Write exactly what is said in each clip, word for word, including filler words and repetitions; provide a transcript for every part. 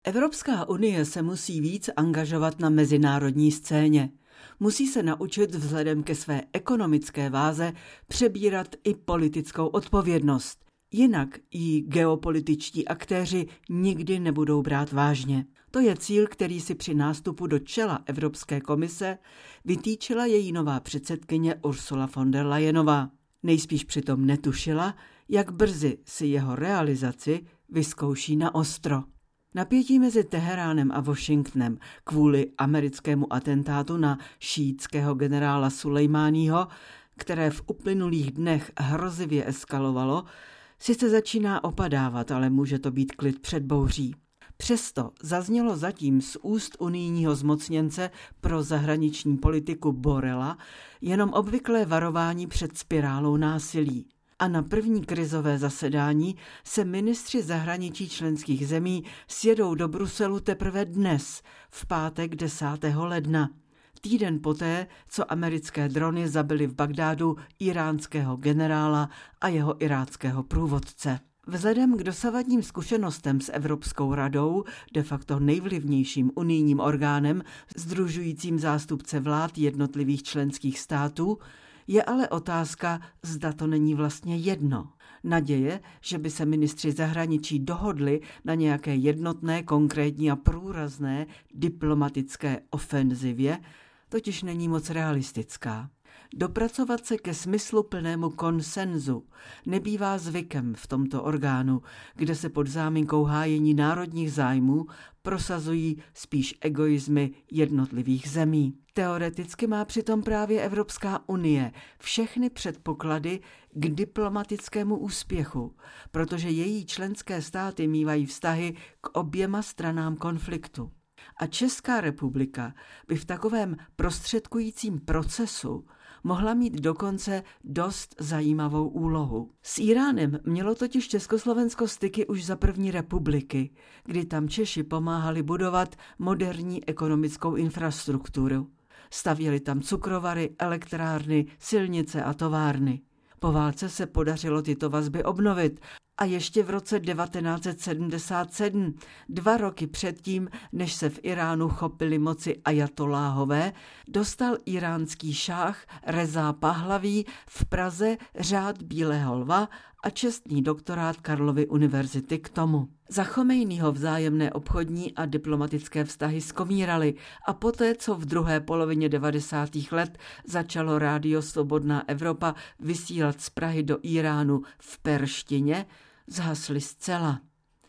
Evropská unie se musí víc angažovat na mezinárodní scéně. Musí se naučit vzhledem ke své ekonomické váze přebírat i politickou odpovědnost. Jinak ji geopolitičtí aktéři nikdy nebudou brát vážně. To je cíl, který si při nástupu do čela Evropské komise vytýčila její nová předsedkyně Ursula von der Leyenová. Nejspíš přitom netušila, jak brzy si jeho realizaci vyzkouší na ostro. Napětí mezi Teheránem a Washingtonem kvůli americkému atentátu na šíitského generála Sulejmáního, které v uplynulých dnech hrozivě eskalovalo, sice začíná opadávat, ale může to být klid před bouří. Přesto zaznělo zatím z úst unijního zmocněnce pro zahraniční politiku Borrella jenom obvyklé varování před spirálou násilí. A na první krizové zasedání se ministři zahraničí členských zemí sjedou do Bruselu teprve dnes, v pátek desátého ledna. Týden poté, co americké drony zabily v Bagdádu iránského generála a jeho iráckého průvodce. Vzhledem k dosavadním zkušenostem s Evropskou radou, de facto nejvlivnějším unijním orgánem sdružujícím zástupce vlád jednotlivých členských států, je ale otázka, zda to není vlastně jedno. Naděje, že by se ministři zahraničí dohodli na nějaké jednotné, konkrétní a průrazné diplomatické ofenzivě, totiž není moc realistická. Dopracovat se ke smysluplnému konsenzu nebývá zvykem v tomto orgánu, kde se pod záminkou hájení národních zájmů prosazují spíš egoizmy jednotlivých zemí. Teoreticky má přitom právě Evropská unie všechny předpoklady k diplomatickému úspěchu, protože její členské státy mívají vztahy k oběma stranám konfliktu. A Česká republika by v takovém prostředkujícím procesu mohla mít dokonce dost zajímavou úlohu. S Iránem mělo totiž Československo styky už za první republiky, kdy tam Češi pomáhali budovat moderní ekonomickou infrastrukturu. Stavěli tam cukrovary, elektrárny, silnice a továrny. Po válce se podařilo tyto vazby obnovit a ještě v roce devatenáct set sedmdesát sedm, dva roky předtím, než se v Iránu chopili moci ajatoláhové, dostal iránský šáh Rezá Pahlaví v Praze řád Bílého lva a čestný doktorát Karlovy univerzity k tomu. Za Chomejnýho vzájemné obchodní a diplomatické vztahy skomíraly a poté, co v druhé polovině devadesátých let začalo rádio Svobodná Evropa vysílat z Prahy do Iránu v perštině, zhasly zcela.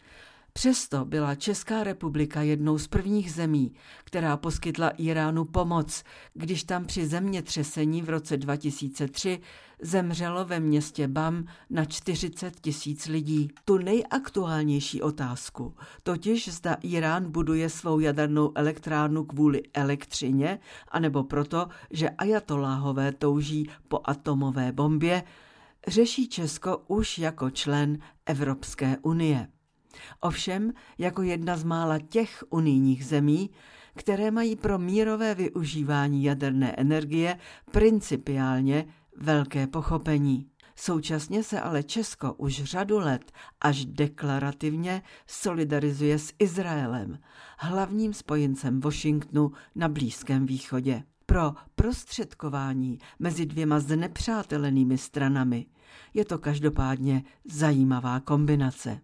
Přesto byla Česká republika jednou z prvních zemí, která poskytla Iránu pomoc, když tam při zemětřesení v roce dva tisíce tři zemřelo ve městě Bam na čtyřicet tisíc lidí. Tu nejaktuálnější otázku, totiž zda Irán buduje svou jadernou elektrárnu kvůli elektřině, anebo proto, že ajatoláhové touží po atomové bombě, řeší Česko už jako člen Evropské unie. Ovšem jako jedna z mála těch unijních zemí, které mají pro mírové využívání jaderné energie principiálně velké pochopení. Současně se ale Česko už řadu let až deklarativně solidarizuje s Izraelem, hlavním spojencem Washingtonu na Blízkém východě. Pro prostředkování mezi dvěma znepřátelenými stranami je to každopádně zajímavá kombinace.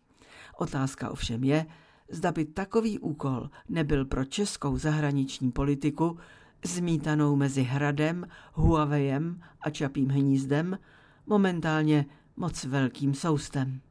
Otázka ovšem je, zda by takový úkol nebyl pro českou zahraniční politiku zmítanou mezi Hradem, Huaweiem a Čapím hnízdem momentálně moc velkým soustem.